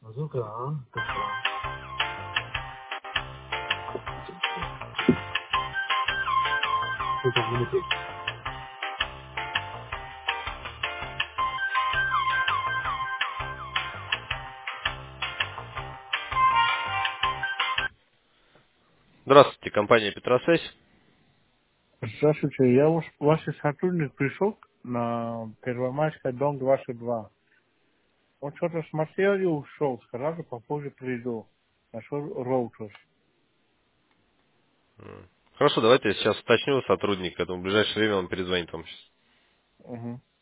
Здравствуйте, компания Петросвязь. Здравствуйте, я ваш сотрудник пришел на Первомайская, дом 22. Он что-то смотрел и ушел, сказал, что попозже приду. Нашел роутер. Хорошо, давайте я сейчас уточню сотрудника, я думаю, в ближайшее время он перезвонит вам сейчас. Угу.